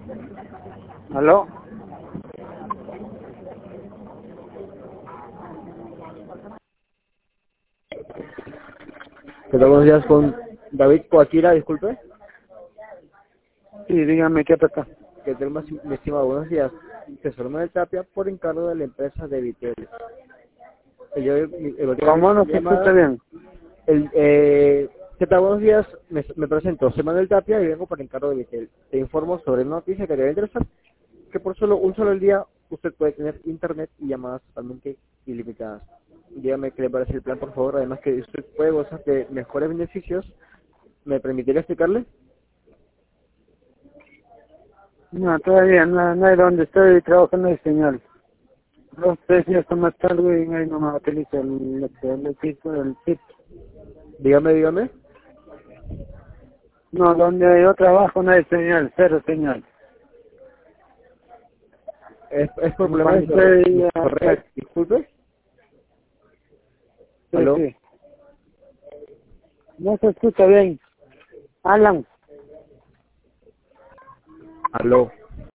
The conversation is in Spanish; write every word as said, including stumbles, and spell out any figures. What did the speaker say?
¿Aló? Hola, buenos días con David Coaquila, disculpe. Sí, dígame, ¿qué pasa? Que tenemos, mi estimado, buenos días. Jesús Manuel Tapia, por encargo de la empresa de Vitel. Eh, Yo, el, el, ¿Cómo no el, se escucha llamada, bien? el, eh, ¿qué tal? Buenos días, me, me presento, soy Manuel Tapia y vengo por encargo de Vitel. Te informo sobre una noticia que te va a interesar, que por solo un solo día usted puede tener internet y llamadas totalmente ilimitadas. Dígame qué le parece el plan, por favor, además que usted puede gozar de mejores beneficios. ¿Me permitiría explicarle? No, todavía no, no hay donde estoy trabajando de señal. Dos, tres días más tarde y ahí no me utilizo el, el, el, sitio, el sitio. Dígame, dígame. No, donde yo trabajo no hay señal, cero señal. Es, es por Y problemas cuando de corre- estoy, de uh, correo, disculpe. sí, ¿Aló? sí, no se escucha bien. Alan, ¿Aló?